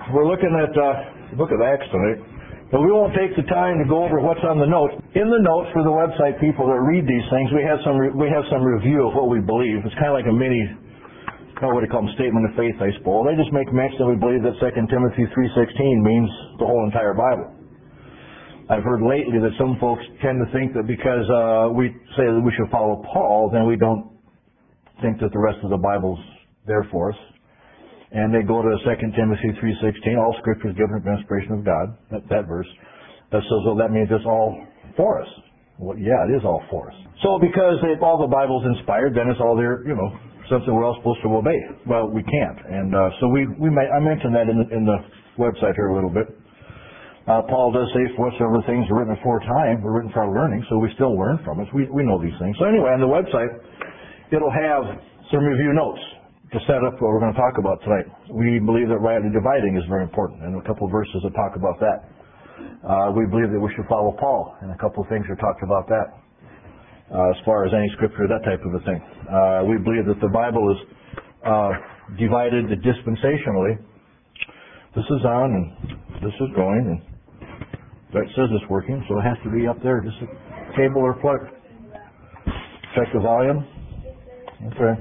we're looking at the book of Acts tonight. But we won't take the time to go over what's on the notes. In the notes for the website people that read these things, we have some review of what we believe. It's kind of like a mini, what do you call them, statement of faith, I suppose. I just make mention that we believe that 2 Timothy 3:16 means the whole entire Bible. I've heard lately that some folks tend to think that because we say that we should follow Paul, then we don't think that the rest of the Bible's there for us. And they go to 2 Timothy 3:16, all Scripture is given by inspiration of God, that verse. That says, well, that means it's all for us. Well, yeah, it is all for us. So because all the Bible's inspired, then it's all there, something we're all supposed to obey. Well, we can't. And so I mentioned that in the website here a little bit. Paul does say, for whatsoever things are written aforetime were written for our learning, so we still learn from it. We know these things. So anyway, on the website, it'll have some review notes to set up what we're going to talk about tonight. We believe that rightly dividing is very important, and a couple of verses that talk about that. We believe that we should follow Paul, and a couple of things are talked about that. As far as any scripture, that type of a thing. We believe that the Bible is divided dispensationally. This is on, and this is going, and that says it's working, so it has to be up there, just a cable or plug. Check the volume. Okay.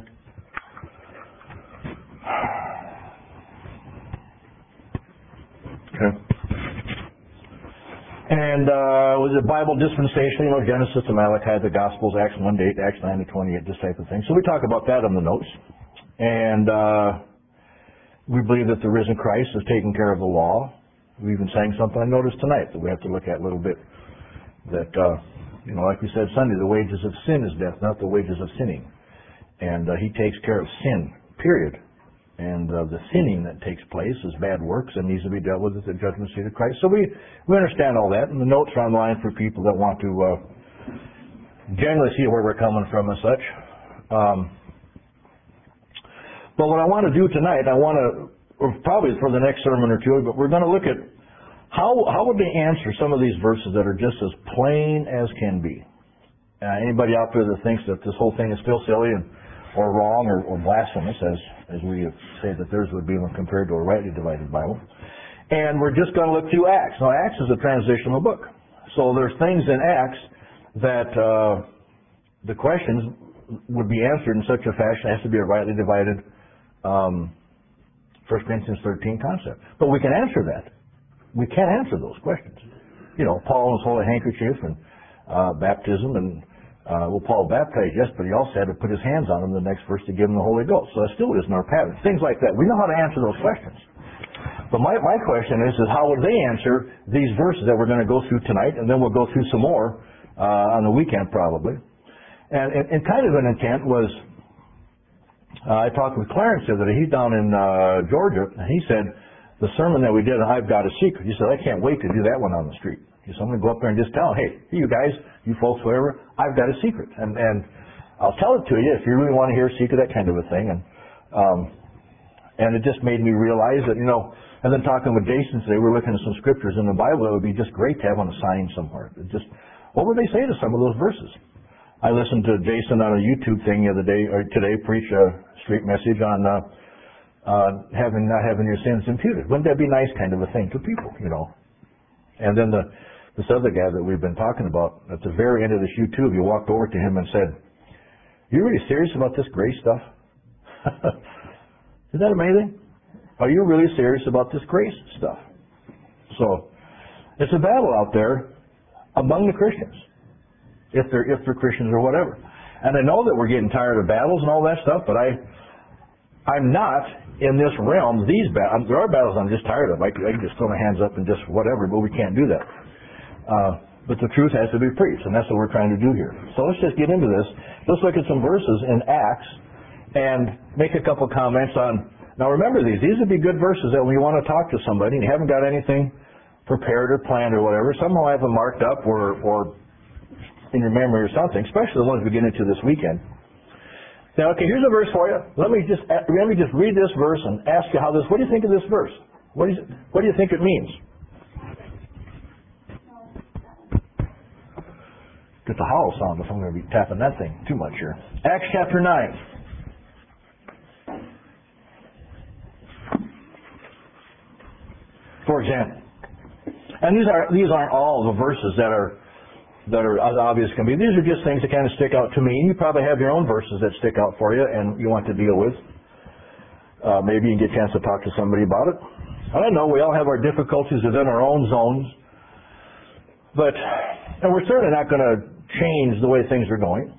Okay. And was it Bible dispensation? Genesis to Malachi, the Gospels, Acts 1-8, Acts 9-28, this type of thing. So we talk about that on the notes. And we believe that the risen Christ has taken care of the law. We even sang something I noticed tonight that we have to look at a little bit. That, like we said Sunday, the wages of sin is death, not the wages of sinning. And He takes care of sin, period. And the sinning that takes place is bad works and needs to be dealt with at the judgment seat of Christ. So we understand all that, and the notes are online for people that want to generally see where we're coming from and such. But what I want to do tonight, or probably for the next sermon or two, but we're going to look at how would they answer some of these verses that are just as plain as can be. Anybody out there that thinks that this whole thing is still silly or wrong or blasphemous, as we say that theirs would be when compared to a rightly divided Bible. And we're just going to look through Acts. Now, Acts is a transitional book. So there's things in Acts that the questions would be answered in such a fashion. It has to be a rightly divided 1 Corinthians 13 concept. But we can answer that. We can answer those questions. Paul and his holy handkerchief and baptism and Paul baptized, yes, but he also had to put his hands on him the next verse to give him the Holy Ghost. So that still isn't our pattern. Things like that. We know how to answer those questions. But my question is how would they answer these verses that we're going to go through tonight, and then we'll go through some more on the weekend probably. And kind of an intent was, I talked with Clarence the other day. He's down in Georgia, and he said, the sermon that we did, I've Got a Secret. He said, I can't wait to do that one on the street. He said, I'm going to go up there and just tell them, hey, you guys, you folks, whatever, I've got a secret. And I'll tell it to you if you really want to hear a secret, that kind of a thing. And it just made me realize that, and then talking with Jason today, we're looking at some scriptures in the Bible that would be just great to have on a sign somewhere. What would they say to some of those verses? I listened to Jason on a YouTube thing the other day, or today, preach a street message on not having your sins imputed. Wouldn't that be nice kind of a thing to people, And then this other guy that we've been talking about, at the very end of this YouTube, you walked over to him and said, you really serious about this grace stuff? Isn't that amazing? Are you really serious about this grace stuff? So, it's a battle out there among the Christians, if they're Christians or whatever. And I know that we're getting tired of battles and all that stuff, but I'm not in this realm. There are battles I'm just tired of. I can just throw my hands up and just whatever, but we can't do that. But the truth has to be preached, and that's what we're trying to do here. So let's just get into this. Let's look at some verses in Acts and make a couple comments on. Now remember these would be good verses that when you want to talk to somebody and you haven't got anything prepared or planned or whatever, somehow have them marked up or in your memory or something, especially the ones we get into this weekend. Now, okay, here's a verse for you. Let me just read this verse and ask you what do you think of this verse? What do you think it means? Get the howl sound if I'm going to be tapping that thing too much here. Acts chapter 9. For example. And these aren't all the verses that are as obvious can be. These are just things that kind of stick out to me. And you probably have your own verses that stick out for you and you want to deal with. Maybe you can get a chance to talk to somebody about it. I don't know. We all have our difficulties within our own zones. And we're certainly not going to change the way things are going.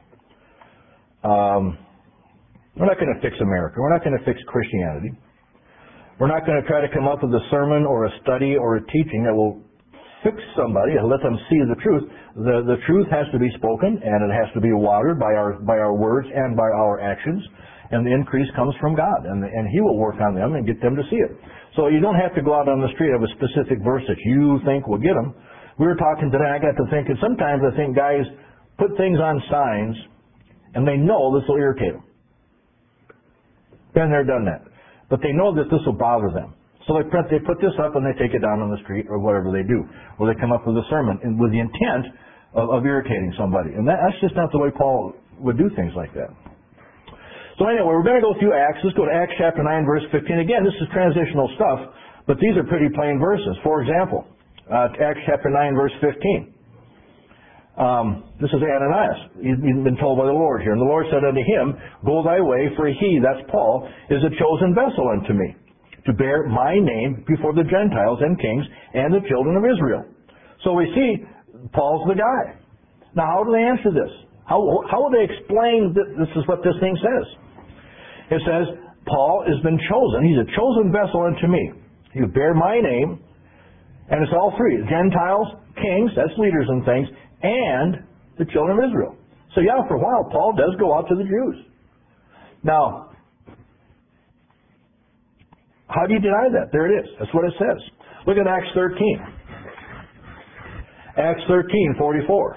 We're not going to fix America. We're not going to fix Christianity. We're not going to try to come up with a sermon or a study or a teaching that will fix somebody and let them see the truth. The truth has to be spoken, and it has to be watered by our words and by our actions. And the increase comes from God, and He will work on them and get them to see it. So you don't have to go out on the street of a specific verse that you think will get them. We were talking today, I got to thinking, sometimes I think guys put things on signs, and they know this will irritate them. Been there, done that. But they know that this will bother them. So they put this up and they take it down on the street or whatever they do. Or they come up with a sermon with the intent of irritating somebody. And that's just not the way Paul would do things like that. So anyway, we're going to go through Acts. Let's go to Acts chapter 9, verse 15. Again, this is transitional stuff, but these are pretty plain verses. For example, Acts chapter 9, verse 15. This is Ananias. He's been told by the Lord here. And the Lord said unto him, Go thy way, for he, that's Paul, is a chosen vessel unto me, to bear my name before the Gentiles and kings and the children of Israel. So we see Paul's the guy. Now, how do they answer this? How will they explain that this is what this thing says? It says, Paul has been chosen. He's a chosen vessel unto me. You bear my name, and it's all three. Gentiles, kings, that's leaders and things, and the children of Israel. So yeah, for a while, Paul does go out to the Jews. Now, how do you deny that? There it is. That's what it says. Look at Acts 13. Acts 13:44.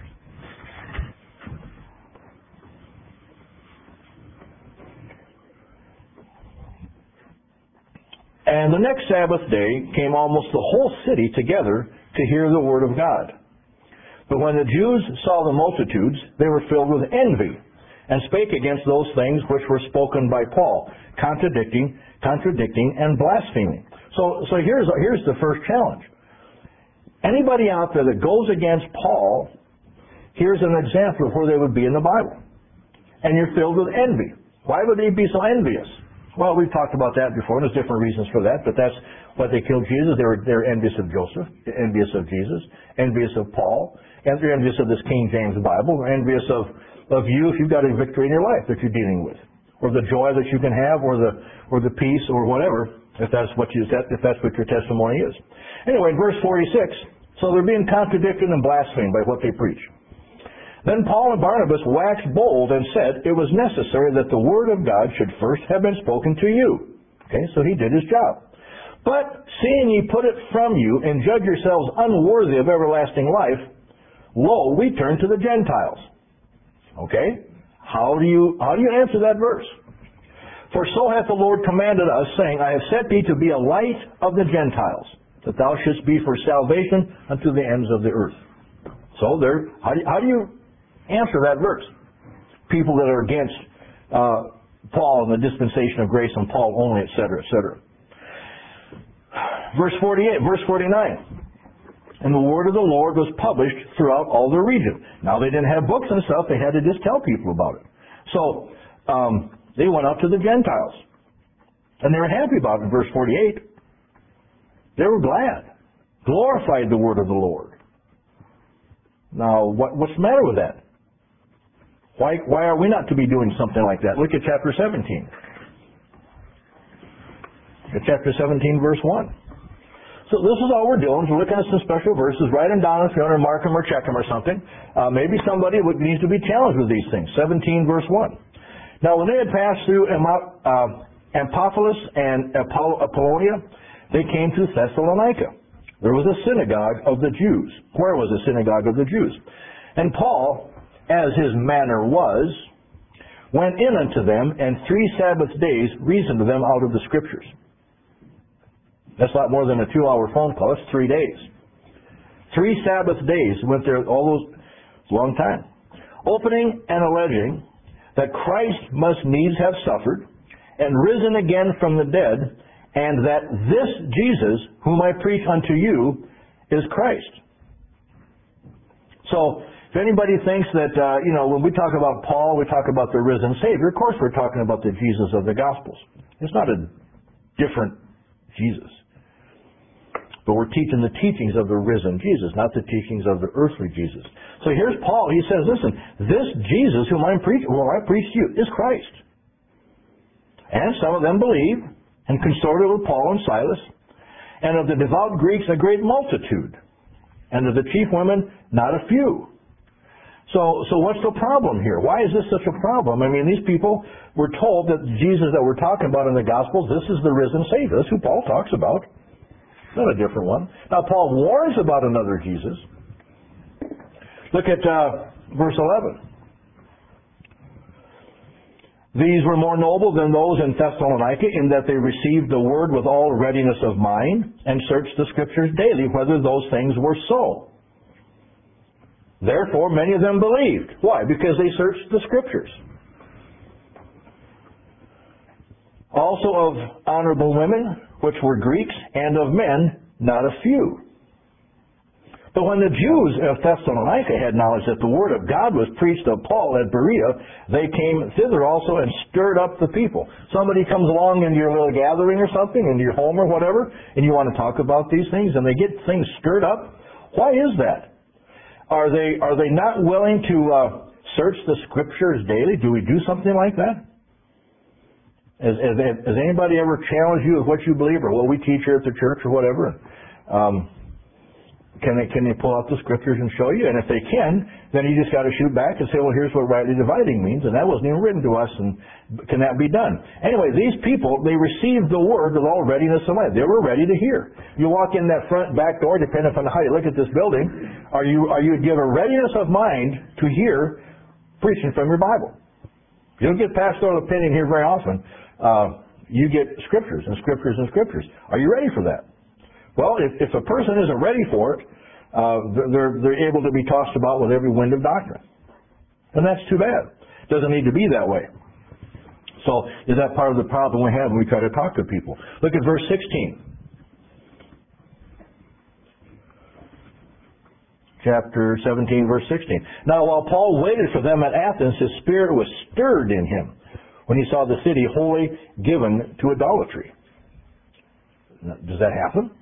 And the next Sabbath day came almost the whole city together to hear the word of God. But when the Jews saw the multitudes, they were filled with envy, and spake against those things which were spoken by Paul, contradicting and blaspheming. So here's the first challenge. Anybody out there that goes against Paul, here's an example of where they would be in the Bible. And you're filled with envy. Why would they be so envious? Well, we've talked about that before, and there's different reasons for that, but that's why they killed Jesus. They're envious of Joseph, envious of Jesus, envious of Paul, and they're envious of this King James Bible. They're envious of you if you've got a victory in your life that you're dealing with, or the joy that you can have, or the peace, or whatever, if that's what your testimony is. Anyway, verse 46, so they're being contradicted and blasphemed by what they preach. Then Paul and Barnabas waxed bold and said it was necessary that the word of God should first have been spoken to you. Okay, so he did his job. But seeing ye put it from you and judge yourselves unworthy of everlasting life, lo, we turn to the Gentiles. Okay? How do you answer that verse? For so hath the Lord commanded us, saying, I have set thee to be a light of the Gentiles, that thou shouldst be for salvation unto the ends of the earth. So how do you answer that verse? People that are against Paul and the dispensation of grace and Paul only, etc., etc. Verse 49. And the word of the Lord was published throughout all the region. Now they didn't have books and stuff, they had to just tell people about it. So they went out to the Gentiles. And they were happy about it in verse 48. They were glad. Glorified the word of the Lord. Now, what's the matter with that? Why are we not to be doing something like that? Look at chapter 17. At chapter 17, verse 1. So this is all we're doing. We're looking at some special verses. Write them down if you want to mark them or check them or something. Maybe somebody needs to be challenged with these things. 17, verse 1. Now, when they had passed through Amphipolis and Apollonia, they came to Thessalonica. There was a synagogue of the Jews. Where was the synagogue of the Jews? And Paul, as his manner was, went in unto them, and 3 Sabbath days reasoned to them out of the Scriptures. That's a lot more than a 2-hour phone call. That's 3 days. 3 Sabbath days went there, all those, long time. Opening and alleging that Christ must needs have suffered, and risen again from the dead, and that this Jesus, whom I preach unto you, is Christ. So, if anybody thinks that, when we talk about Paul, we talk about the risen Savior, of course we're talking about the Jesus of the Gospels. It's not a different Jesus. But we're teaching the teachings of the risen Jesus, not the teachings of the earthly Jesus. So here's Paul. He says, listen, this Jesus whom I preach to you is Christ. And some of them believed and consorted with Paul and Silas, and of the devout Greeks a great multitude, and of the chief women not a few. So what's the problem here? Why is this such a problem? I mean, these people were told that Jesus that we're talking about in the Gospels, this is the risen Savior. That's who Paul talks about. Not a different one. Now, Paul warns about another Jesus. Look at verse 11. These were more noble than those in Thessalonica in that they received the word with all readiness of mind and searched the Scriptures daily whether those things were so. Therefore, many of them believed. Why? Because they searched the Scriptures. Also of honorable women, which were Greeks, and of men, not a few. But when the Jews of Thessalonica had knowledge that the word of God was preached of Paul at Berea, they came thither also and stirred up the people. Somebody comes along into your little gathering or something, into your home or whatever, and you want to talk about these things, and they get things stirred up. Why is that? Are they not willing to search the Scriptures daily? Do we do something like that? Has anybody ever challenged you with what you believe, or what we teach here at the church, or whatever? Can they pull out the Scriptures and show you? And if they can, then you just got to shoot back and say, well, here's what rightly dividing means, and that wasn't even written to us, and can that be done? Anyway, these people, they received the word with all readiness of mind. They were ready to hear. You walk in that front back door, depending upon how you look at this building, are you given readiness of mind to hear preaching from your Bible? You don't get pastoral opinion here very often. You get Scriptures and Scriptures and Scriptures. Are you ready for that? Well, if a person isn't ready for it, they're able to be tossed about with every wind of doctrine. And that's too bad. It doesn't need to be that way. So is that part of the problem we have when we try to talk to people? Look at verse 16. Chapter 17, verse 16. Now, while Paul waited for them at Athens, his spirit was stirred in him when he saw the city wholly given to idolatry. Does that happen?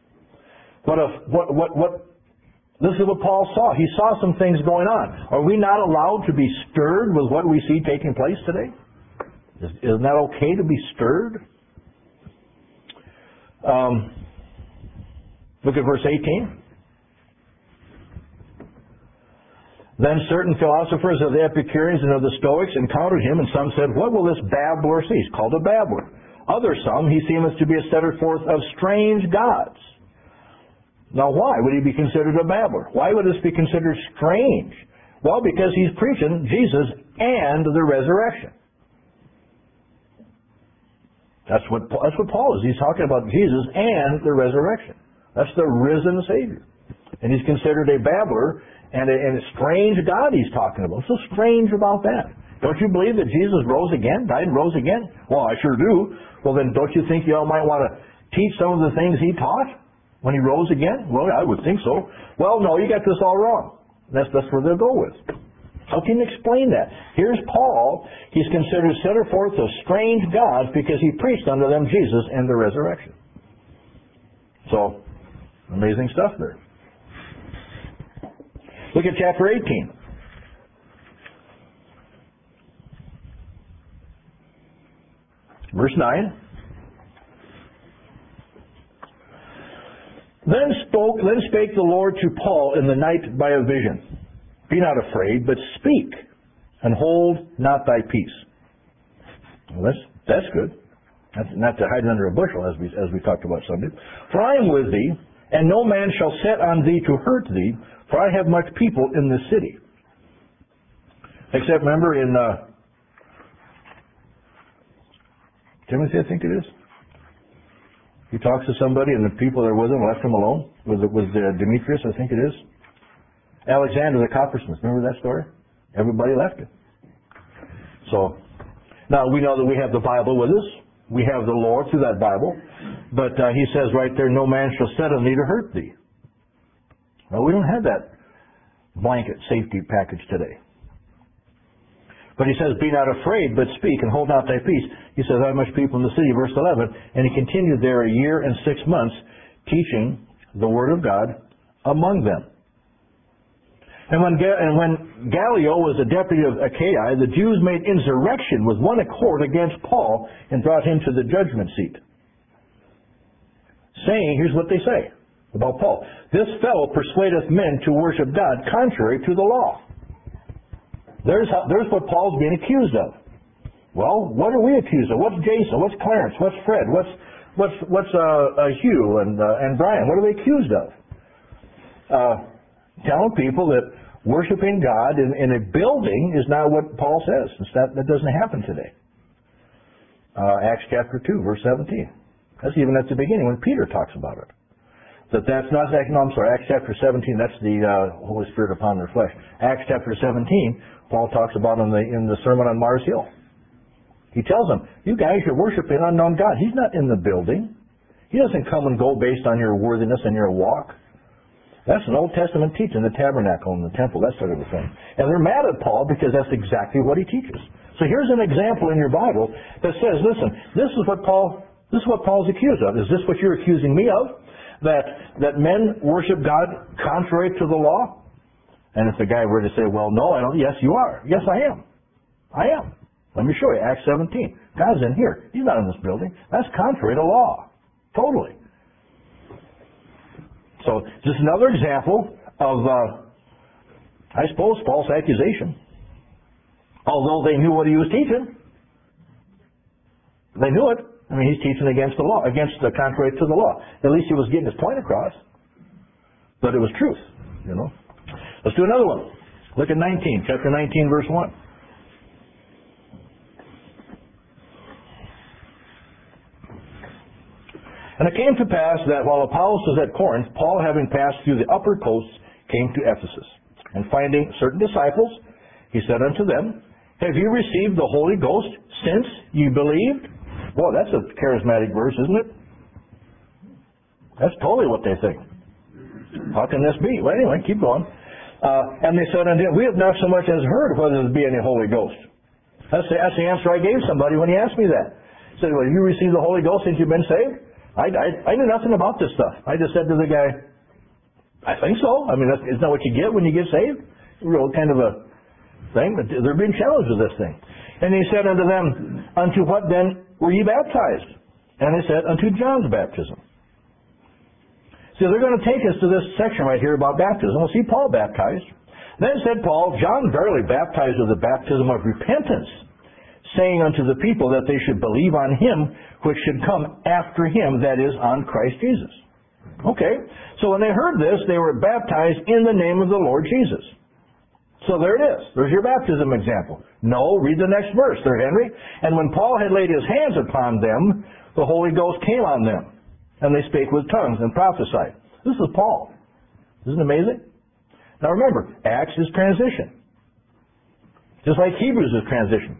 This is what Paul saw. He saw some things going on. Are we not allowed to be stirred with what we see taking place today? Isn't that okay to be stirred? Look at verse 18. Then certain philosophers of the Epicureans and of the Stoics encountered him, and some said, what will this babbler see? He's called a babbler. Other some, he seemeth to be a setter forth of strange gods. Now why would he be considered a babbler? Why would this be considered strange? Well, because he's preaching Jesus and the resurrection. That's what Paul is. He's talking about Jesus and the resurrection. That's the risen Savior. And he's considered a babbler and a strange God he's talking about. What's so strange about that? Don't you believe that Jesus rose again, died and rose again? Well, I sure do. Well, then don't you think you all might want to teach some of the things he taught when he rose again? Well, I would think so. Well, no, you got this all wrong. That's where they'll go with. How can you explain that? Here's Paul. He's considered setter forth of strange gods because he preached unto them Jesus and the resurrection. So, amazing stuff there. Look at chapter 18. Verse 9. Then spake the Lord to Paul in the night by a vision. Be not afraid, but speak, and hold not thy peace. Well, that's good. That's not to hide under a bushel, as we talked about Sunday. For I am with thee, and no man shall set on thee to hurt thee, for I have much people in this city. Except, remember, in Timothy, I think it is. He talks to somebody, and the people that are with him left him alone. With Demetrius, I think it is. Alexander the coppersmith. Remember that story? Everybody left him. So, now we know that we have the Bible with us. We have the Lord through that Bible. But he says right there, no man shall set on thee to hurt thee. Well, we don't have that blanket safety package today. But he says, be not afraid, but speak, and hold not thy peace. He says, I have much people in the city, verse 11. And he continued there 1 year and 6 months, teaching the word of God among them. And when Gallio was a deputy of Achaia, the Jews made insurrection with one accord against Paul and brought him to the judgment seat, saying, here's what they say about Paul. This fellow persuadeth men to worship God contrary to the law. There's what Paul's being accused of. Well, what are we accused of? What's Jason? What's Clarence? What's Fred? What's Hugh and Brian? What are they accused of? Telling people that worshiping God in a building is not what Paul says. That doesn't happen today. Acts chapter 2, verse 17. That's even at the beginning when Peter talks about it. That's not, no, I'm sorry, Acts chapter 17, that's the Holy Spirit upon their flesh. Acts chapter 17, Paul talks about in the Sermon on Mars Hill. He tells them, you guys are worshiping unknown God. He's not in the building. He doesn't come and go based on your worthiness and your walk. That's an Old Testament teaching, the tabernacle and the temple, that sort of a thing. And they're mad at Paul because that's exactly what he teaches. So here's an example in your Bible that says, listen, this is what Paul's accused of. Is this what you're accusing me of? That men worship God contrary to the law? And if the guy were to say, well, no, I don't. Yes, you are. Yes, I am. I am. Let me show you. Acts 17. God's in here. He's not in this building. That's contrary to law. Totally. So just another example of, I suppose, false accusation. Although they knew what he was teaching. They knew it. I mean, he's teaching against the law, against the contrary to the law. At least he was getting his point across. But it was truth, you know. Let's do another one. Look at 19, chapter 19, verse 1. And it came to pass that while Apollos was at Corinth, Paul, having passed through the upper coasts, came to Ephesus. And finding certain disciples, he said unto them, have you received the Holy Ghost since you believed? Boy, that's a charismatic verse, isn't it? That's totally what they think. How can this be? Well, anyway, keep going. And they said unto him, we have not so much as heard whether there be any Holy Ghost. That's the answer I gave somebody when he asked me that. He said, well, have you received the Holy Ghost since you've been saved? I knew nothing about this stuff. I just said to the guy, I think so. I mean, isn't that what you get when you get saved? Real kind of a thing. But they're being challenged with this thing. And he said unto them, unto what then were ye baptized? And they said, unto John's baptism. See, they're going to take us to this section right here about baptism. We'll see Paul baptized. Then said Paul, John verily baptized with the baptism of repentance, saying unto the people that they should believe on him which should come after him, that is, on Christ Jesus. Okay, so when they heard this, they were baptized in the name of the Lord Jesus. So there it is. There's your baptism example. No, read the next verse there, Henry. And when Paul had laid his hands upon them, the Holy Ghost came on them, and they spake with tongues and prophesied. This is Paul. Isn't it amazing? Now remember, Acts is transition. Just like Hebrews is transition.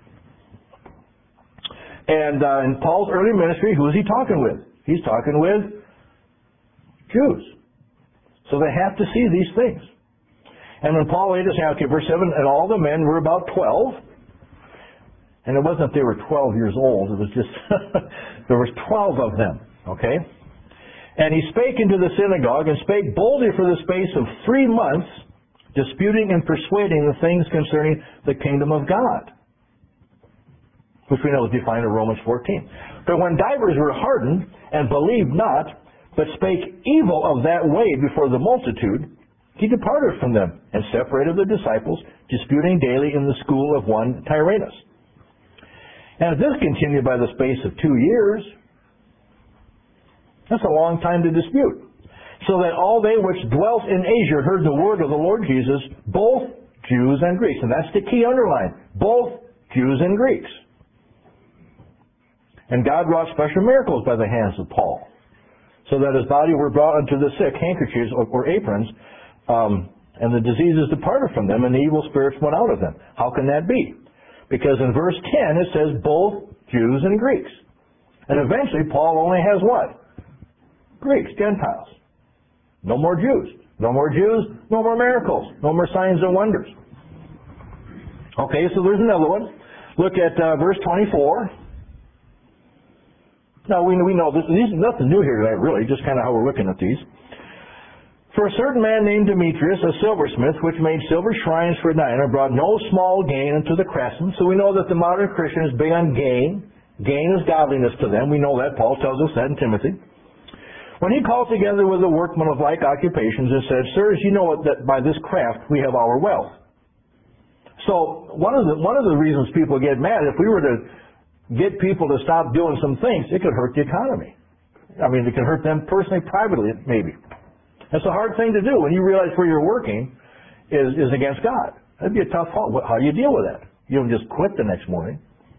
And in Paul's early ministry, who is he talking with? He's talking with Jews. So they have to see these things. And when Paul laid his hand, okay, verse 7, and all the men were about 12. And it wasn't they were 12 years old. It was just, there was 12 of them. Okay? And he spake into the synagogue, and spake boldly for the space of 3 months, disputing and persuading the things concerning the kingdom of God, which we know is defined in Romans 14. But when divers were hardened, and believed not, but spake evil of that way before the multitude, he departed from them, and separated the disciples, disputing daily in the school of one Tyrannus. And this continued by the space of 2 years. That's a long time to dispute. So that all they which dwelt in Asia heard the word of the Lord Jesus, both Jews and Greeks. And that's the key underline. Both Jews and Greeks. And God wrought special miracles by the hands of Paul, so that his body were brought unto the sick, handkerchiefs or aprons, and the diseases departed from them, and the evil spirits went out of them. How can that be? Because in verse 10 it says both Jews and Greeks. And eventually Paul only has what? Greeks, Gentiles. No more Jews. No more Jews, no more miracles, no more signs and wonders. Okay, so there's another one. Look at verse 24. Now we know this is nothing new here tonight, really, just kind of how we're looking at these. For a certain man named Demetrius, a silversmith, which made silver shrines for Diana, brought no small gain into the craftsmen. So we know that the modern Christian is big on gain. Gain is godliness to them. We know that. Paul tells us that in Timothy. When he called together with the workmen of like occupations and said, Sirs, you know that by this craft we have our wealth. So one of the reasons people get mad, if we were to get people to stop doing some things, it could hurt the economy. I mean, it could hurt them personally, privately, maybe. That's a hard thing to do when you realize where you're working is against God. That'd be a tough call. How do you deal with that? You don't just quit the next morning.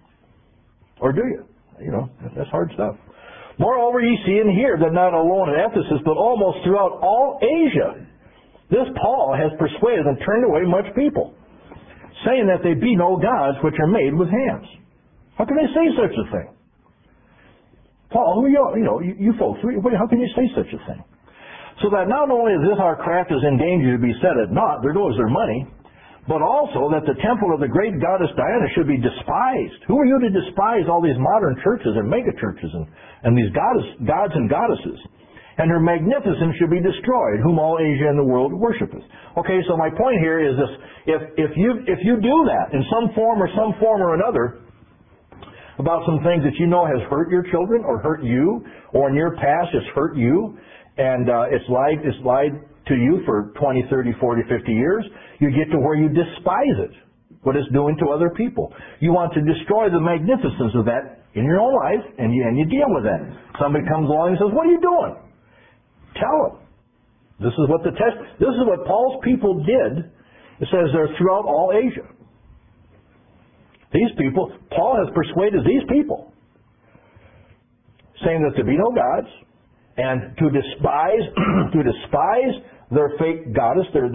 Or do you? You know, that's hard stuff. Moreover, ye see and hear that not alone at Ephesus, but almost throughout all Asia, this Paul has persuaded and turned away much people, saying that they be no gods which are made with hands. How can they say such a thing? Paul, you folks, how can you say such a thing? So that not only is this our craft is in danger to be set at naught, there goes their money, but also that the temple of the great goddess Diana should be despised. Who are you to despise all these modern churches and mega churches and these gods and goddesses? And her magnificence should be destroyed, whom all Asia and the world worshipeth. Okay, so my point here is this: if you do that in some form or another about some things that you know has hurt your children or hurt you, or in your past has hurt you, and it's lied to you for 20, 30, 40, 50 years, you get to where you despise it, what it's doing to other people. You want to destroy the magnificence of that in your own life, and you deal with that. Somebody comes along and says, what are you doing? Tell them. This is what Paul's people did. It says they're throughout all Asia. These people, Paul has persuaded these people, saying that there be no gods, and to despise their fake goddess, their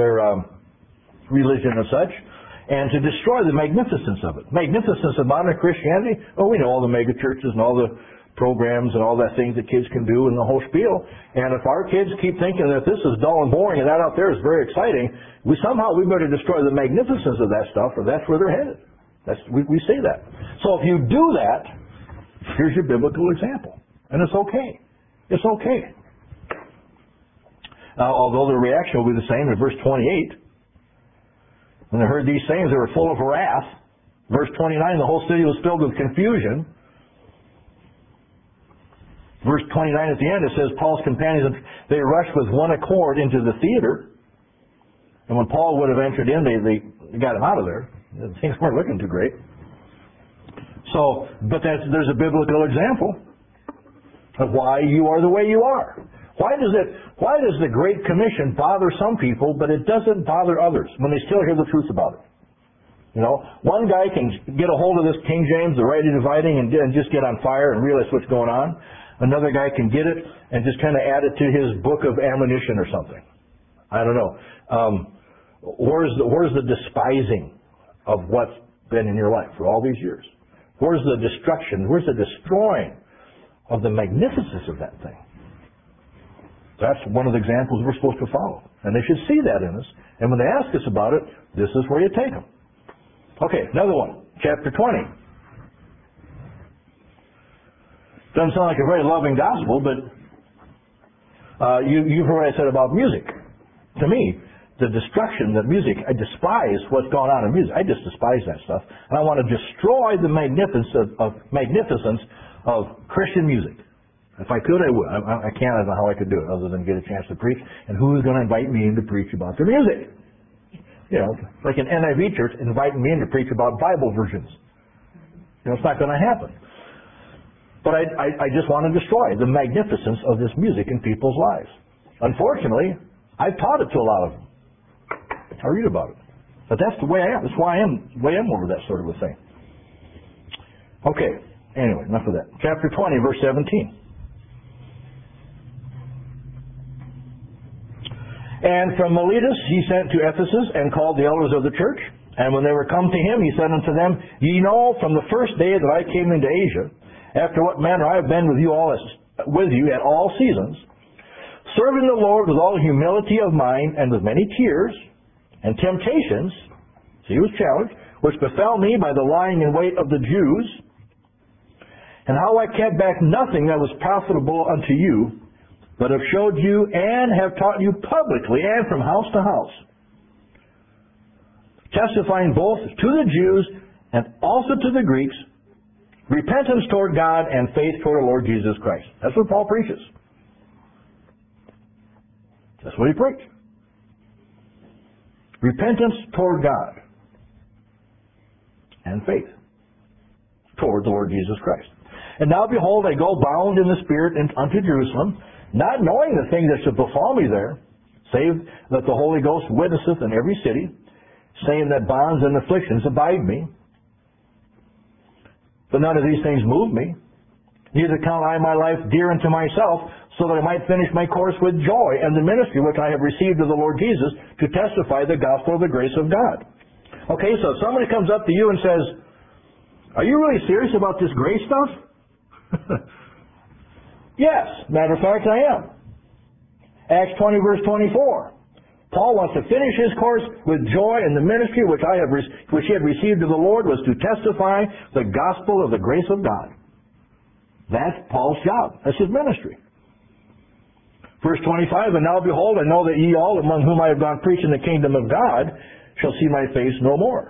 religion and such, and to destroy the magnificence of it. Magnificence of modern Christianity, we know all the mega churches and all the programs and all that things that kids can do and the whole spiel. And if our kids keep thinking that this is dull and boring and that out there is very exciting, we better destroy the magnificence of that stuff, or that's where they're headed. We say that. So if you do that, here's your biblical example. And it's okay. It's okay. Now, although the reaction will be the same in verse 28. When they heard these sayings, they were full of wrath. Verse 29, the whole city was filled with confusion. Verse 29 at the end, it says, Paul's companions, they rushed with one accord into the theater. And when Paul would have entered in, they got him out of there. Things weren't looking too great. So, but there's a biblical example of why you are the way you are. Why does the Great Commission bother some people, but it doesn't bother others when they still hear the truth about it? You know, one guy can get a hold of this King James, the rightly dividing, and just get on fire and realize what's going on. Another guy can get it and just kind of add it to his book of ammunition or something. I don't know. Where's the despising of what's been in your life for all these years? Where's the destruction? Where's the destroying of the magnificence of that thing? That's one of the examples we're supposed to follow. And they should see that in us. And when they ask us about it, this is where you take them. Okay, another one. Chapter 20. Doesn't sound like a very loving gospel, but you've heard what I said about music. To me, the destruction that music, I despise what's going on in music. I just despise that stuff. And I want to destroy the magnificence of Christian music. If I could, I would. I can't. I don't know how I could do it other than get a chance to preach. And who is going to invite me in to preach about their music? You know, like an NIV church inviting me in to preach about Bible versions. You know, it's not going to happen. But I just want to destroy the magnificence of this music in people's lives. Unfortunately, I've taught it to a lot of them. I read about it. But that's the way I am. That's why I am over that sort of a thing. Okay. Anyway, enough of that. Chapter 20, verse 17. And from Miletus he sent to Ephesus and called the elders of the church. And when they were come to him, he said unto them, Ye know from the first day that I came into Asia, after what manner I have been with you at all seasons, serving the Lord with all humility of mind and with many tears and temptations, so he was challenged, which befell me by the lying in wait of the Jews, and how I kept back nothing that was profitable unto you, but have showed you and have taught you publicly and from house to house, testifying both to the Jews and also to the Greeks, repentance toward God and faith toward the Lord Jesus Christ. That's what Paul preaches. That's what he preached. Repentance toward God and faith toward the Lord Jesus Christ. And now behold, I go bound in the Spirit unto Jerusalem, not knowing the thing that should befall me there, save that the Holy Ghost witnesseth in every city, saying that bonds and afflictions abide me. But none of these things move me. Neither count I my life dear unto myself, so that I might finish my course with joy and the ministry which I have received of the Lord Jesus to testify the gospel of the grace of God. Okay, so if somebody comes up to you and says, are you really serious about this grace stuff? Yes, matter of fact, I am. Acts 20, verse 24. Paul wants to finish his course with joy, and the ministry which he had received of the Lord was to testify the gospel of the grace of God. That's Paul's job. That's his ministry. Verse 25, and now behold, I know that ye all among whom I have gone preaching the kingdom of God shall see my face no more.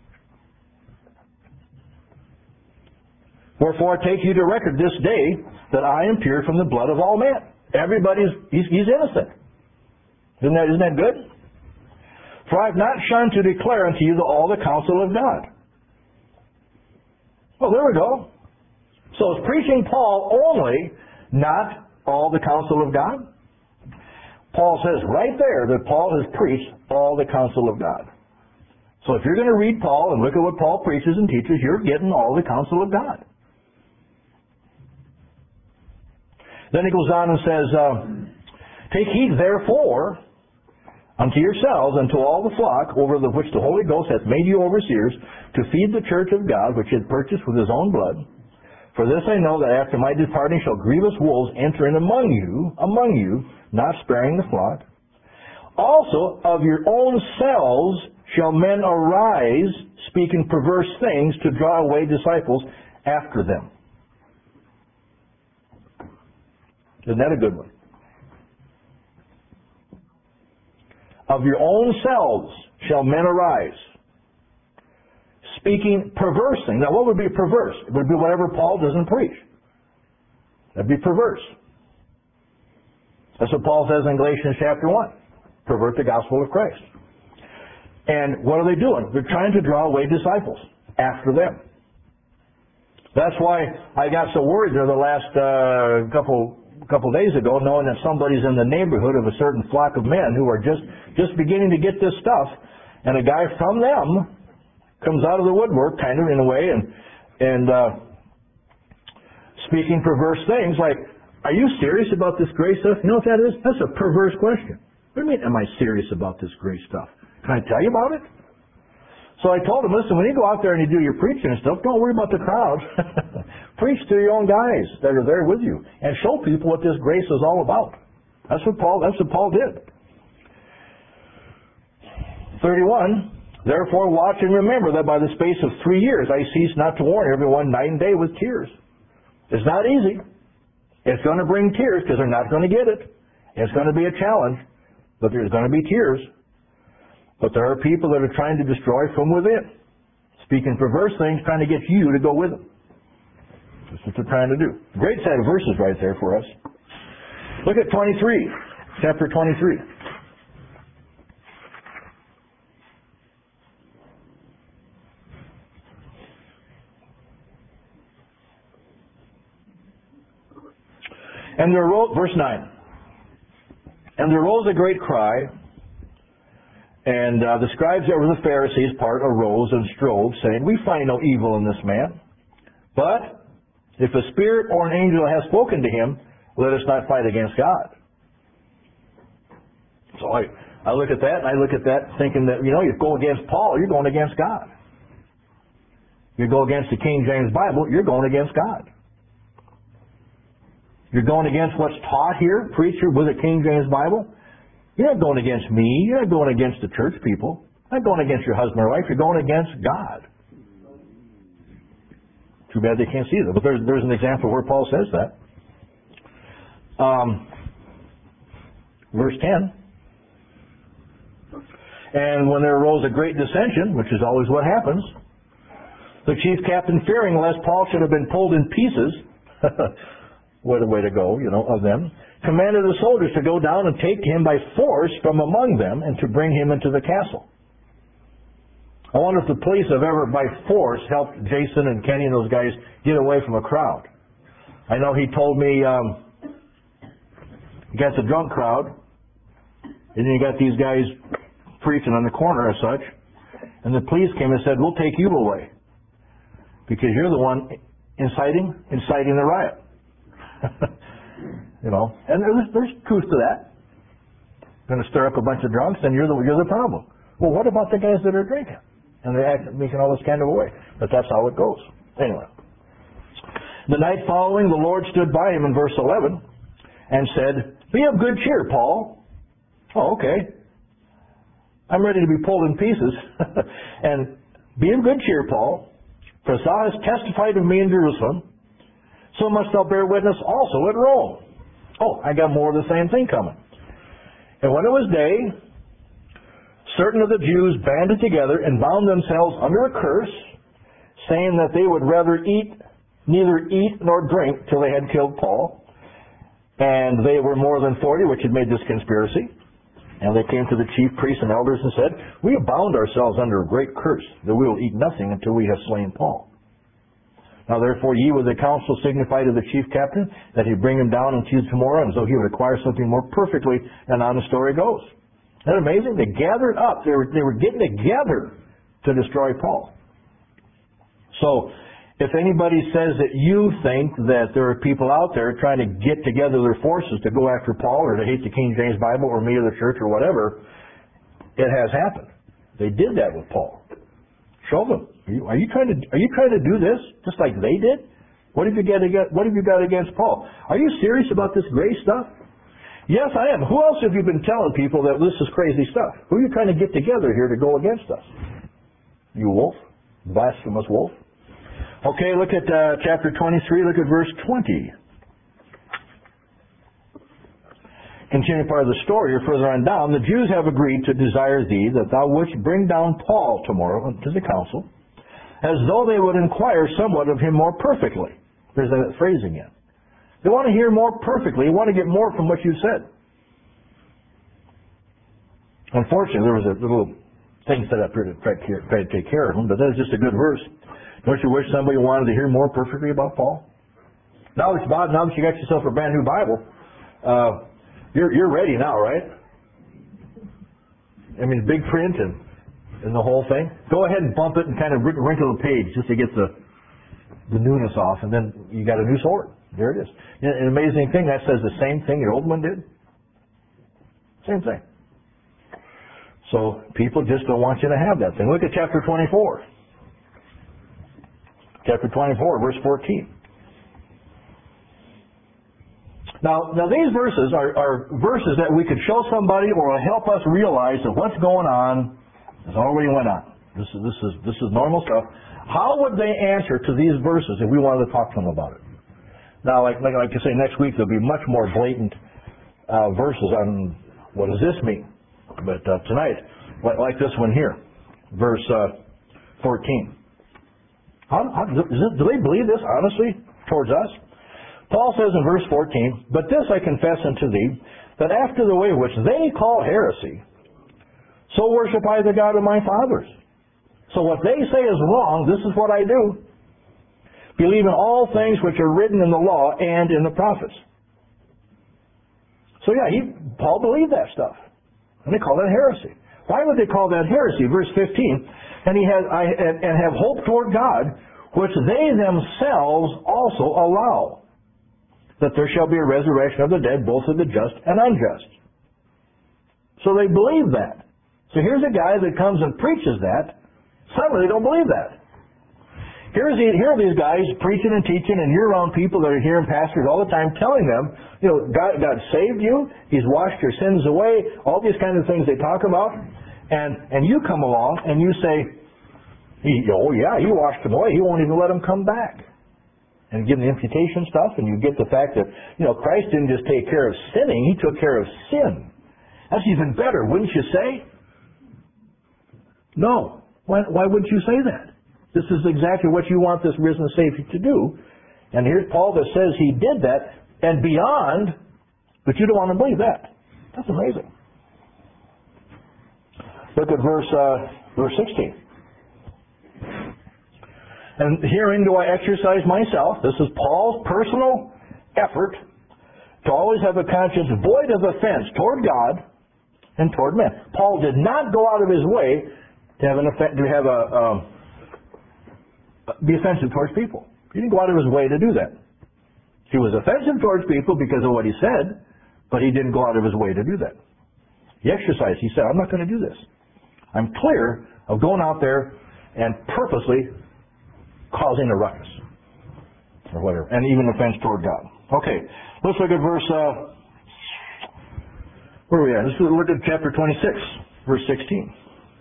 Wherefore take you to record this day that I am pure from the blood of all men. He's innocent. Isn't that good? For I have not shunned to declare unto you all the counsel of God. Well, there we go. So is preaching Paul only not all the counsel of God? Paul says right there that Paul has preached all the counsel of God. So if you're going to read Paul and look at what Paul preaches and teaches, you're getting all the counsel of God. Then he goes on and says, take heed therefore unto yourselves and to all the flock over the which the Holy Ghost hath made you overseers, to feed the church of God which he hath purchased with his own blood. For this I know that after my departing shall grievous wolves enter in among you, not sparing the flock. Also of your own selves shall men arise, speaking perverse things, to draw away disciples after them. Isn't that a good one? Of your own selves shall men arise, speaking perverse things. Now, what would be perverse? It would be whatever Paul doesn't preach. That'd be perverse. That's what Paul says in Galatians chapter 1. Pervert the gospel of Christ. And what are they doing? They're trying to draw away disciples after them. That's why I got so worried there the last couple days ago, knowing that somebody's in the neighborhood of a certain flock of men who are just beginning to get this stuff, and a guy from them comes out of the woodwork, kind of in a way, and speaking perverse things like, are you serious about this grace stuff? You know what that is? That's a perverse question. What do you mean, am I serious about this grace stuff? Can I tell you about it? So I told him, listen, when you go out there and you do your preaching and stuff, don't worry about the crowd. Preach to your own guys that are there with you and show people what this grace is all about. That's what Paul did. 31, therefore watch and remember that by the space of 3 years I cease not to warn everyone night and day with tears. It's not easy. It's going to bring tears because they're not going to get it. It's going to be a challenge, but there's going to be tears. But there are people that are trying to destroy from within, speaking perverse things, trying to get you to go with them. That's what they're trying to do. Great set of verses right there for us. Look at 23, chapter 23. And there arose, verse 9, and there arose a great cry, and the scribes that were the Pharisees' part arose and strove, saying, we find no evil in this man. But if a spirit or an angel has spoken to him, let us not fight against God. So I look at that, and I look at that thinking that, you go against Paul, you're going against God. You go against the King James Bible, you're going against God. You're going against what's taught here, preacher with a King James Bible. You're not going against me. You're not going against the church people. You're not going against your husband or wife. You're going against God. Too bad they can't see that. But there's an example where Paul says that. Verse 10. And when there arose a great dissension, which is always what happens, the chief captain, fearing lest Paul should have been pulled in pieces, what a way to go, of them, commanded the soldiers to go down and take him by force from among them and to bring him into the castle. I wonder if the police have ever, by force, helped Jason and Kenny and those guys get away from a crowd. I know he told me you got the drunk crowd, and then you got these guys preaching on the corner as such, and the police came and said, we'll take you away because you're the one inciting the riot. And there's truth to that. Going to stir up a bunch of drunks, then you're the problem. Well, what about the guys that are drinking? And they're making all this kind of way. But that's how it goes. Anyway. The night following, the Lord stood by him in verse 11 and said, be of good cheer, Paul. Oh, okay. I'm ready to be pulled in pieces. And be of good cheer, Paul, for thou hast testified of me in Jerusalem, so must thou bear witness also at Rome. Oh, I got more of the same thing coming. And when it was day, certain of the Jews banded together and bound themselves under a curse, saying that they would neither eat nor drink till they had killed Paul. And they were more than 40 which had made this conspiracy. And they came to the chief priests and elders and said, we have bound ourselves under a great curse, that we will eat nothing until we have slain Paul. Now therefore ye with the council signify to the chief captain that he bring him down unto you tomorrow, as though he would acquire something more perfectly, and on the story goes. Isn't that amazing? They gathered up. They were getting together to destroy Paul. So, if anybody says that you think that there are people out there trying to get together their forces to go after Paul or to hate the King James Bible or me or the church or whatever, it has happened. They did that with Paul. Show them. Are you trying to do this just like they did? What have you got against Paul? Are you serious about this grace stuff? Yes, I am. Who else have you been telling people that this is crazy stuff? Who are you trying to get together here to go against us? You wolf. Blasphemous wolf. Okay, look at chapter 23. Look at verse 20. Continuing part of the story, or further on down, the Jews have agreed to desire thee that thou wouldst bring down Paul tomorrow to the council, as though they would inquire somewhat of him more perfectly. There's that phrase again. They want to hear more perfectly. They want to get more from what you said. Unfortunately, there was a little thing set up here to try to take care of them, but that was just a good verse. Don't you wish somebody wanted to hear more perfectly about Paul? Now that you got yourself a brand new Bible, you're ready now, right? I mean, big print and the whole thing. Go ahead and bump it and kind of wrinkle the page just to get the newness off, and then you got a new sword. There it is. An amazing thing, that says the same thing the old one did. Same thing. So people just don't want you to have that thing. Look at chapter 24. Chapter 24, verse 14. Now these verses are verses that we could show somebody or will help us realize that what's going on has already went on. This is normal stuff. How would they answer to these verses if we wanted to talk to them about it? Now, like I say, next week there'll be much more blatant verses on what does this mean. But tonight, like this one here, verse 14. Do they believe this honestly towards us? Paul says in verse 14, but this I confess unto thee, that after the way which they call heresy, so worship I the God of my fathers. So what they say is wrong, this is what I do. Believe in all things which are written in the law and in the prophets. So yeah, Paul believed that stuff. And they call that heresy. Why would they call that heresy? Verse 15, and have hope toward God, which they themselves also allow, that there shall be a resurrection of the dead, both of the just and unjust. So they believe that. So here's a guy that comes and preaches that. Suddenly they don't believe that. Here are these guys preaching and teaching, and you're around people that are hearing pastors all the time telling them, God saved you, He's washed your sins away, all these kinds of things they talk about, and you come along and you say, oh yeah, He washed them away, He won't even let them come back. And give them the imputation stuff, and you get the fact that, Christ didn't just take care of sinning, He took care of sin. That's even better, wouldn't you say? No. Why wouldn't you say that? This is exactly what you want this risen Savior to do. And here's Paul that says He did that and beyond, but you don't want to believe that. That's amazing. Look at verse 16. And herein do I exercise myself. This is Paul's personal effort to always have a conscience void of offense toward God and toward men. Paul did not go out of his way to be offensive towards people. He didn't go out of his way to do that. He was offensive towards people because of what he said, but he didn't go out of his way to do that. He exercised. He said, I'm not going to do this. I'm clear of going out there and purposely causing a ruckus or whatever, and even offense toward God. Okay, let's look at verse, where are we at? Let's look at chapter 26, verse 16.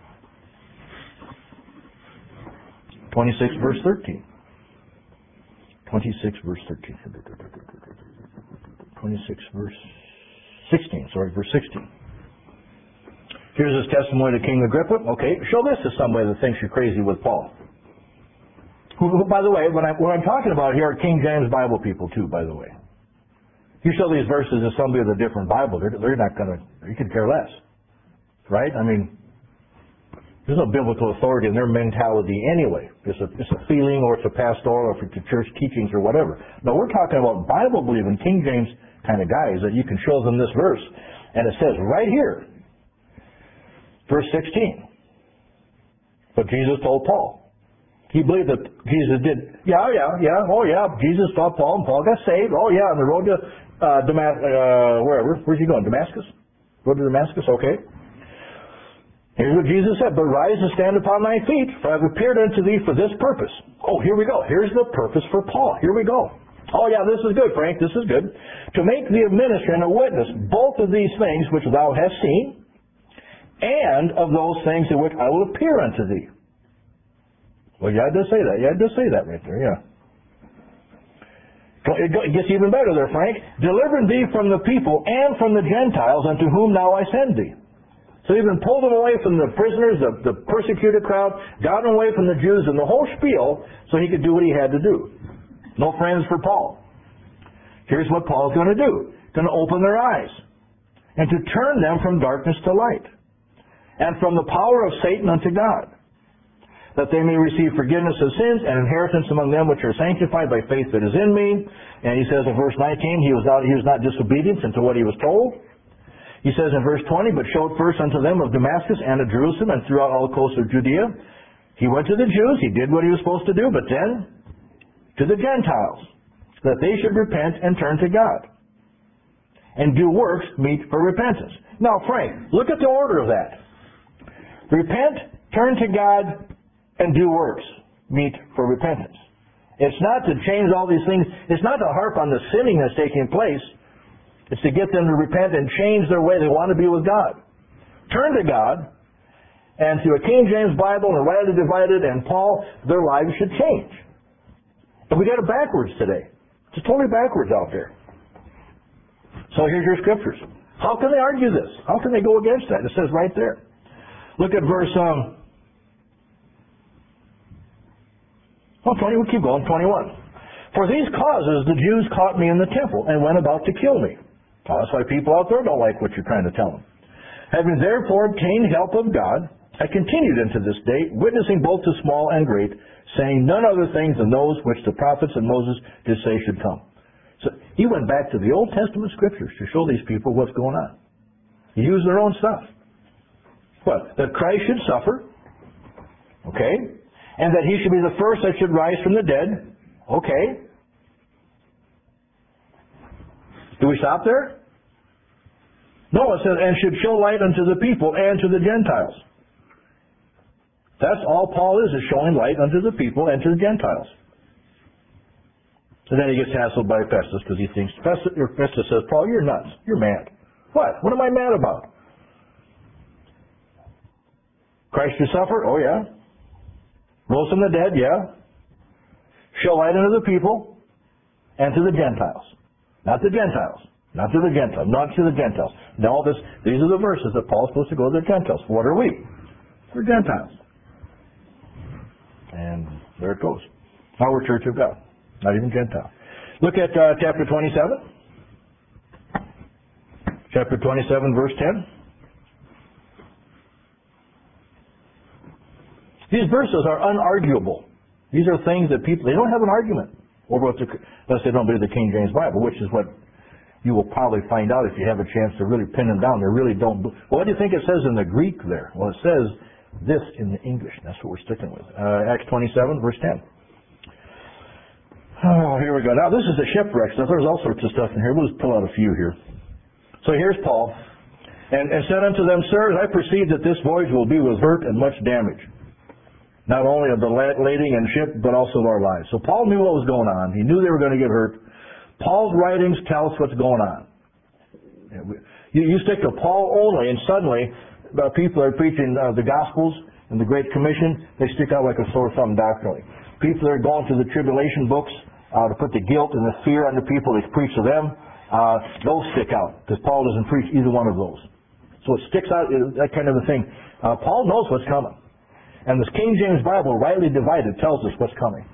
26 verse 13. 26 verse 13. 26 verse 16. Sorry, verse 16. Here's his testimony to King Agrippa. Okay, show this to somebody that thinks you're crazy with Paul. Who, by the way, what I'm talking about here are King James Bible people too, by the way. You show these verses to somebody with a different Bible, they're not going to, you could care less. Right? I mean, there's no biblical authority in their mentality anyway. It's a feeling, or it's a pastoral, or it's a church teachings or whatever. No, we're talking about Bible-believing King James kind of guys that you can show them this verse. And it says right here, verse 16, but Jesus told Paul. He believed that Jesus did. Jesus taught Paul, and Paul got saved. Oh yeah, on the road to wherever. Where's he going? Damascus? Road to Damascus? Okay. Here's what Jesus said, but rise and stand upon thy feet, for I have appeared unto thee for this purpose. Oh, here we go. Here's the purpose for Paul. Here we go. Oh yeah, this is good, Frank. This is good. To make thee a minister and a witness, both of these things which thou hast seen, and of those things in which I will appear unto thee. Well, yeah, it does say that. Yeah, it does say that right there, yeah. It gets even better there, Frank. Delivering thee from the people and from the Gentiles unto whom now I send thee. So he even pulled them away from the prisoners, the persecuted crowd, got them away from the Jews and the whole spiel so he could do what he had to do. No friends for Paul. Here's what Paul's going to do. Going to open their eyes and to turn them from darkness to light and from the power of Satan unto God, that they may receive forgiveness of sins and inheritance among them which are sanctified by faith that is in me. And he says in verse 19, he was not disobedient unto what he was told. He says in verse 20, but showed first unto them of Damascus and of Jerusalem and throughout all the coasts of Judea. He went to the Jews, he did what he was supposed to do, but then to the Gentiles, that they should repent and turn to God, and do works meet for repentance. Now, Frank, look at the order of that. Repent, turn to God, and do works meet for repentance. It's not to change all these things. It's not to harp on the sinning that's taking place. It's to get them to repent and change their way they want to be with God. Turn to God, and through a King James Bible and a rightly divided and Paul, their lives should change. And we got it backwards today. It's totally backwards out there. So here's your scriptures. How can they argue this? How can they go against that? It says right there. Look at verse 20, we'll keep going, 21. For these causes the Jews caught me in the temple and went about to kill me. Well, that's why people out there don't like what you're trying to tell them. Having therefore obtained help of God, I continued unto this day, witnessing both to small and great, saying none other things than those which the prophets and Moses did say should come. So he went back to the Old Testament scriptures to show these people what's going on. He used their own stuff. What? That Christ should suffer, okay, and that he should be the first that should rise from the dead, okay. Do we stop there? No, it says, and should show light unto the people and to the Gentiles, That's all Paul is showing light unto the people and to the Gentiles. And then he gets hassled by Festus because he thinks, Festus says, Paul, you're nuts. You're mad. What? What am I mad about? Christ you suffer? Oh yeah. Rose from the dead? Yeah. Show light unto the people and to the Gentiles. Not the Gentiles. Not to the Gentiles. Not to the Gentiles. Now these are the verses that Paul's supposed to go to the Gentiles. What are we? We're Gentiles. And there it goes. Now we're Church of God. Not even Gentile. Look at chapter 27. Chapter 27, verse 10. These verses are unarguable. These are things that people, they don't have an argument over what unless they don't believe the King James Bible, which is what you will probably find out if you have a chance to really pin them down. They really don't. Well, what do you think it says in the Greek there? Well, it says this in the English. That's what we're sticking with. Acts 27, verse 10. Oh, here we go. Now, this is the shipwreck stuff. There's all sorts of stuff in here. We'll just pull out a few here. So here's Paul. And said unto them, Sirs, I perceive that this voyage will be with hurt and much damage, not only of the lading and ship, but also of our lives. So Paul knew what was going on. He knew they were going to get hurt. Paul's writings tell us what's going on. You stick to Paul only, and suddenly people are preaching the Gospels and the Great Commission. They stick out like a sore thumb doctrinally. People that are going to the tribulation books to put the guilt and the fear on the people they preach to them, those stick out, because Paul doesn't preach either one of those. So it sticks out, that kind of a thing. Paul knows what's coming. And this King James Bible, rightly divided, tells us what's coming.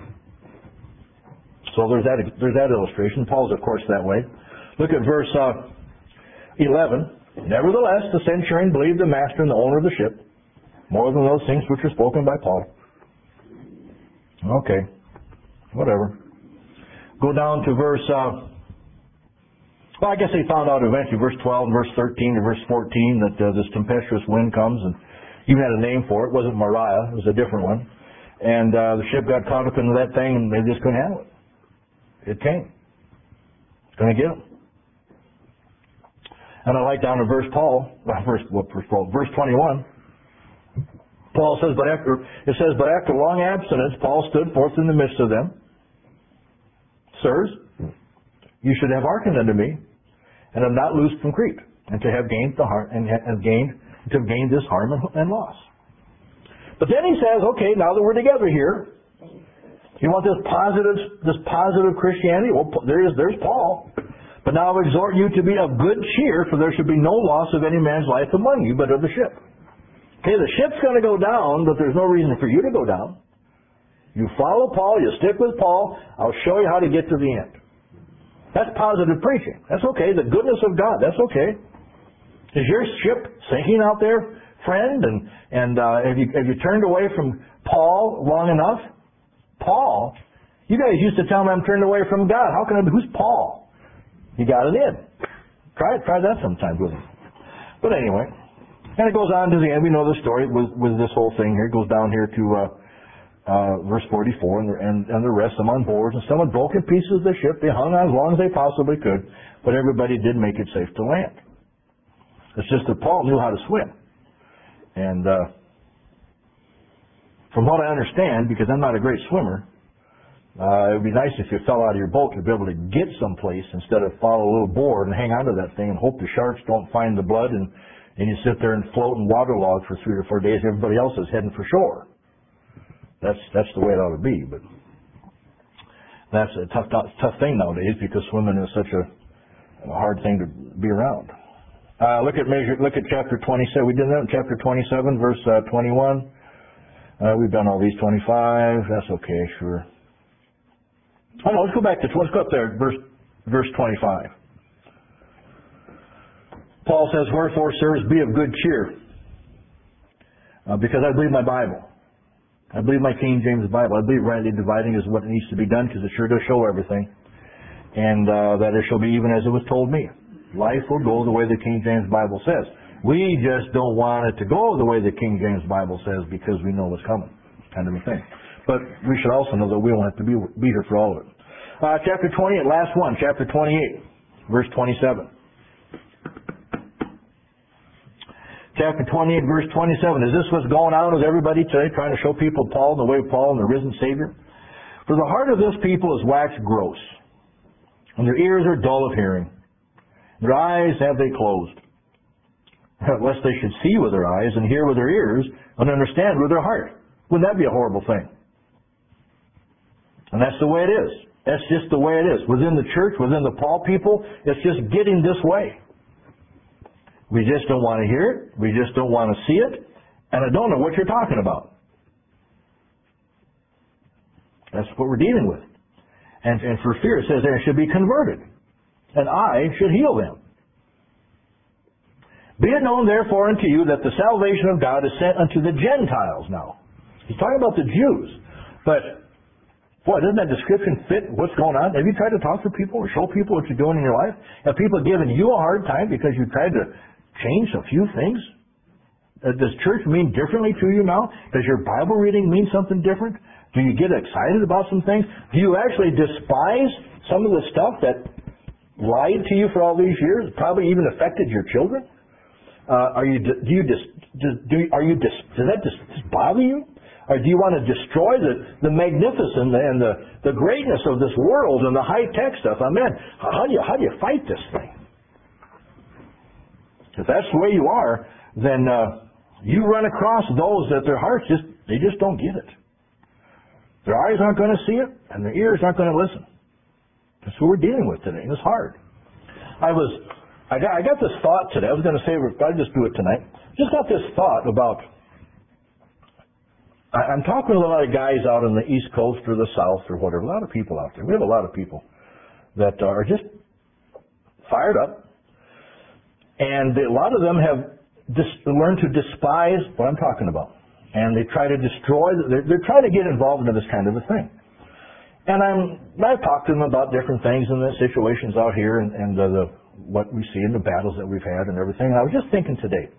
So there's that illustration. Paul's, of course, that way. Look at verse 11. Nevertheless, the centurion believed the master and the owner of the ship more than those things which were spoken by Paul. Okay. Whatever. Go down to verse... well, I guess they found out eventually, verse 12 and verse 13 and verse 14, that this tempestuous wind comes, and even had a name for it. It wasn't Mariah. It was a different one. And the ship got caught up into that thing, and they just couldn't handle it. It came. It's going to get them. And I like down in verse 21. Paul says, but after long abstinence, Paul stood forth in the midst of them. Sirs, you should have hearkened unto me, and have not loosed from Crete, and to have gained this harm and loss. But then he says, okay, now that we're together here, you want this positive Christianity? Well, there's Paul. But now I exhort you to be of good cheer, for there should be no loss of any man's life among you, but of the ship. Okay, the ship's going to go down, but there's no reason for you to go down. You follow Paul, you stick with Paul, I'll show you how to get to the end. That's positive preaching. That's okay. The goodness of God, that's okay. Is your ship sinking out there, friend? And have you turned away from Paul long enough? Paul? You guys used to tell me I'm turned away from God. How can I be? Who's Paul? You got it in. Try that sometime with him. But anyway, and it goes on to the end. We know the story with this whole thing here. It goes down here to verse 44, and the rest, some on boards, and some had broken pieces of the ship. They hung on as long as they possibly could, but everybody did make it safe to land. It's just that Paul knew how to swim. And from what I understand, because I'm not a great swimmer, it would be nice if you fell out of your boat to be able to get someplace instead of follow a little board and hang onto that thing and hope the sharks don't find the blood, and you sit there and float and waterlog for 3 or 4 days. Everybody else is heading for shore. That's the way it ought to be. But that's a tough thing nowadays, because swimming is such a hard thing to be around. Look at chapter 27. We did that in chapter 27, verse 21. We've done all these 25. That's okay, sure. Oh no, let's go up there, verse 25. Paul says, wherefore, sirs, be of good cheer, because I believe my Bible. I believe my King James Bible. I believe rightly dividing is what needs to be done, because it sure does show everything. And that it shall be even as it was told me. Life will go the way the King James Bible says. We just don't want it to go the way the King James Bible says, because we know what's coming, kind of a thing. But we should also know that we won't have to be here for all of it. Chapter 28, last one, chapter 28, verse 27. chapter 28, verse 27. Is this what's going on with everybody today, trying to show people Paul and the way of Paul and the risen Savior? For the heart of this people is waxed gross, and their ears are dull of hearing. Their eyes have they closed, lest they should see with their eyes and hear with their ears and understand with their heart. Wouldn't that be a horrible thing? And that's the way it is. That's just the way it is. Within the church, within the Paul people, it's just getting this way. We just don't want to hear it. We just don't want to see it. And I don't know what you're talking about. That's what we're dealing with. And for fear, it says they should be converted. And I should heal them. Be it known therefore unto you that the salvation of God is sent unto the Gentiles now. He's talking about the Jews. But, boy, doesn't that description fit what's going on? Have you tried to talk to people or show people what you're doing in your life? Have people given you a hard time because you tried to change a few things? Does church mean differently to you now? Does your Bible reading mean something different? Do you get excited about some things? Do you actually despise some of the stuff that lied to you for all these years? Probably even affected your children? Does that just bother you? Or do you want to destroy the magnificence and the greatness of this world and the high-tech stuff? I mean, how do you fight this thing? If that's the way you are, then you run across those that their hearts they just don't get it. Their eyes aren't going to see it, and their ears aren't going to listen. That's what we're dealing with today, and it's hard. I got this thought today. I was going to say, I'll just do it tonight. Just got this thought about, I'm talking to a lot of guys out on the East Coast or the South or whatever, a lot of people out there. We have a lot of people that are just fired up, and a lot of them have learned to despise what I'm talking about. And they try to destroy, they're trying to get involved in this kind of a thing. And I've talked to them about different things and the situations out here and what we see in the battles that we've had and everything. And I was just thinking today,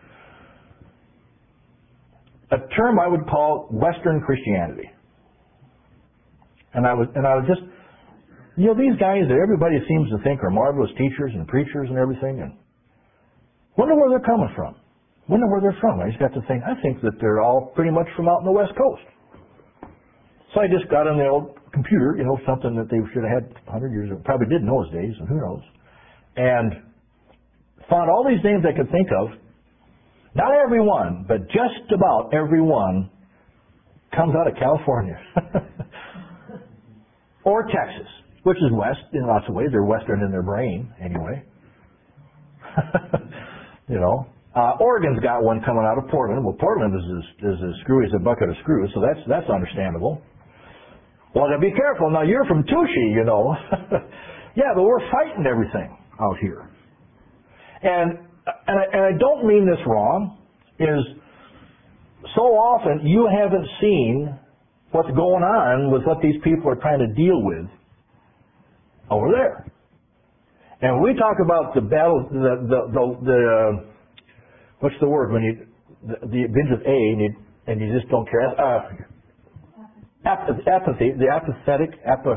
a term I would call Western Christianity. And I was just, these guys that everybody seems to think are marvelous teachers and preachers and everything, and wonder where they're coming from. Wonder where they're from. I just got to think, I think that they're all pretty much from out in the West Coast. So I just got on the old computer, something that they should have had 100 years ago, probably did in those days, and who knows, and found all these names I could think of. Not every one, but just about every one comes out of California. Or Texas, which is west in lots of ways. They're Western in their brain, anyway. Oregon's got one coming out of Portland. Well, Portland is as screwy as a bucket of screws, so that's understandable. Well, now be careful. Now, you're from Tushy, Yeah, but we're fighting everything out here. And I don't mean this wrong, is so often you haven't seen what's going on with what these people are trying to deal with over there. And when we talk about the battle, what's the word when it begins with A and you just don't care? Apathy, the apathy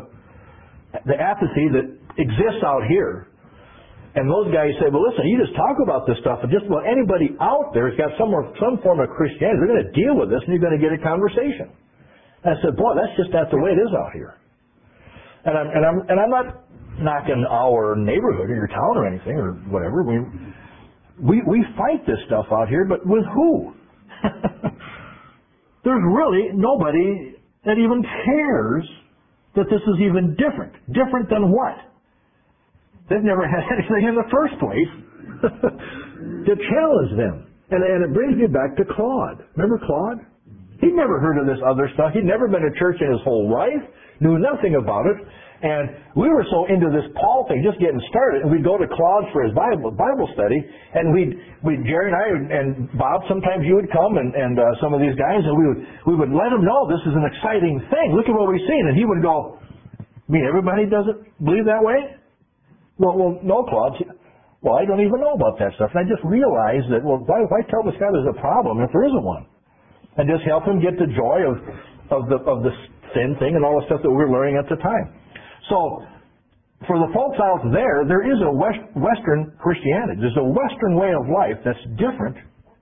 that exists out here. And those guys say, well, listen, you just talk about this stuff, and just about anybody out there has got some form of Christianity. They're going to deal with this, and you're going to get a conversation. And I said, boy, that's just not the way it is out here. And I'm not knocking our neighborhood or your town or anything or whatever. We fight this stuff out here, but with who? There's really nobody that even cares that this is even different. Different than what? They've never had anything in the first place to challenge them. And it brings me back to Claude. Remember Claude? He'd never heard of this other stuff. He'd never been to church in his whole life, knew nothing about it. And we were so into this Paul thing, just getting started, and we'd go to Claude for his Bible study, and Jerry and I and Bob, sometimes you would come, and some of these guys, and we would let him know this is an exciting thing. Look at what we've seen. And he would go, you mean everybody doesn't believe that way? Well, no, Claude. Well, I don't even know about that stuff. And I just realized that, well, why tell this guy there's a problem if there isn't one? And just help him get the joy of the sin thing and all the stuff that we were learning at the time. So, for the folks out there is a Western Christianity. There's a Western way of life that's different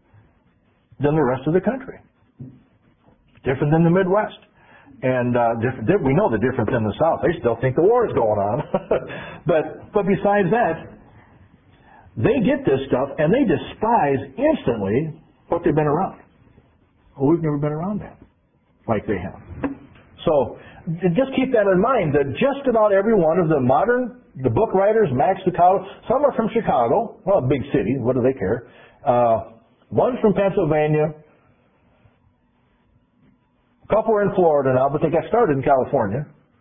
than the rest of the country. Different than the Midwest. And we know the difference in the South. They still think the war is going on. but besides that, they get this stuff and they despise instantly what they've been around. Well, we've never been around that like they have. So just keep that in mind, that just about every one of the book writers, Max Lucado, some are from Chicago, well, a big city, what do they care? One's from Pennsylvania, a couple are in Florida now, but they got started in California,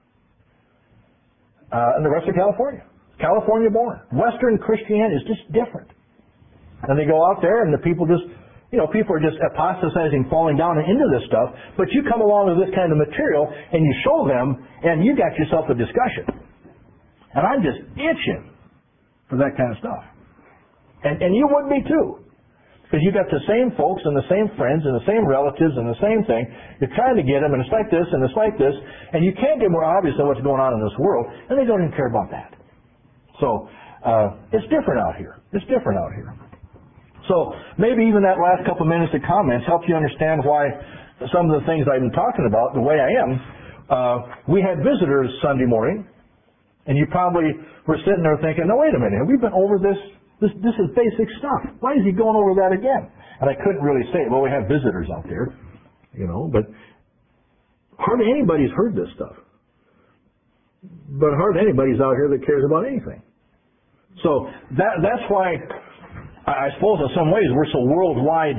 and the rest are California born. Western Christianity is just different. And they go out there and the people just, people are just apostatizing, falling down into this stuff, but you come along with this kind of material and you show them and you got yourself a discussion. And I'm just itching for that kind of stuff. And you would be too. Because you got the same folks and the same friends and the same relatives and the same thing. You're trying to get them and it's like this and it's like this, and you can't get more obvious than what's going on in this world, and they don't even care about that. So it's different out here. It's different out here. So maybe even that last couple minutes of comments helps you understand why some of the things I've been talking about, the way I am. We had visitors Sunday morning, and you probably were sitting there thinking, no, wait a minute, have we been over this? This is basic stuff. Why is he going over that again? And I couldn't really say, well, we have visitors out there, but hardly anybody's heard this stuff. But hardly anybody's out here that cares about anything. So that's why I suppose in some ways we're so worldwide,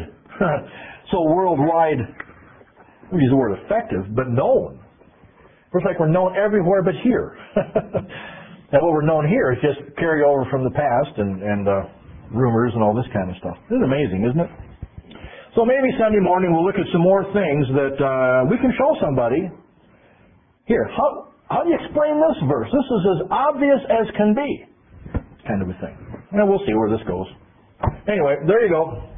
I use the word effective, but known. It's like we're known everywhere but here. And what we're known here is just carry over from the past and rumors and all this kind of stuff. This is amazing, isn't it? So maybe Sunday morning we'll look at some more things that we can show somebody. Here, how do you explain this verse? This is as obvious as can be. Kind of a thing. And we'll see where this goes. Anyway, there you go.